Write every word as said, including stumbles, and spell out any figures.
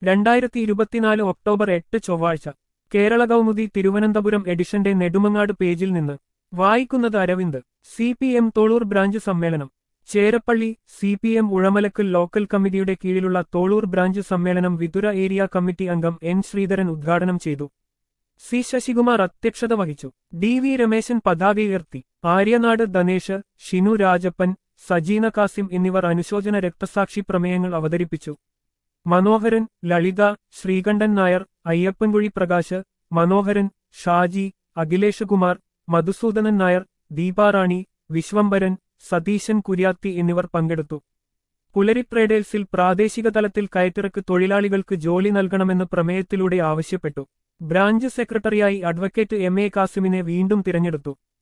രണ്ടായിരത്തി ഇരുപത്തിനാല് ഒക്ടോബർ എട്ട് ചൊവ്വാഴ്ച കേരള കൗമുദി തിരുവനന്തപുരം എഡിഷന്റെ നെടുമങ്ങാട് പേജിൽ നിന്ന് വായിക്കുന്നത് Aravind. C P M Tholoor branch സമ്മേളനം Cherappally. C P M Uzhamalakkal local കമ്മിറ്റിയുടെ കീഴിലുള്ള തോളൂർ ബ്രാഞ്ച് സമ്മേളനം വിതുര ഏരിയ കമ്മിറ്റി അംഗം എൻ ശ്രീധരൻ ഉദ്ഘാടനം ചെയ്തു. സി ശശികുമാർ അധ്യക്ഷത വഹിച്ചു. ഡി വി രമേശൻ പതാക ഉയർത്തി. ആര്യനാട് ധനേഷ്, ഷിനു രാജപ്പൻ, സജീന കാസിം എന്നിവർ അനുശോചന രക്തസാക്ഷി പ്രമേയങ്ങൾ അവതരിപ്പിച്ചു. മനോഹരൻ, ലളിത, ശ്രീകണ്ഠൻ നായർ, അയ്യപ്പൻകുഴി പ്രകാശ്, മനോഹരൻ, ഷാജി, അഖിലേഷ് കുമാർ, മധുസൂദനൻ നായർ, ദീപാറാണി, വിശ്വംഭരൻ, സതീശൻ കുര്യാത്തി എന്നിവർ പങ്കെടുത്തു. പുലരി ട്രേഡേഴ്സിൽ പ്രാദേശിക തലത്തിൽ കയറ്റിറക്ക് തൊഴിലാളികൾക്ക് ജോലി നൽകണമെന്ന് പ്രമേയത്തിലൂടെ ആവശ്യപ്പെട്ടു. ബ്രാഞ്ച് സെക്രട്ടറിയായി അഡ്വക്കേറ്റ് എം എ കാസിമിനെ വീണ്ടും തിരഞ്ഞെടുത്തു.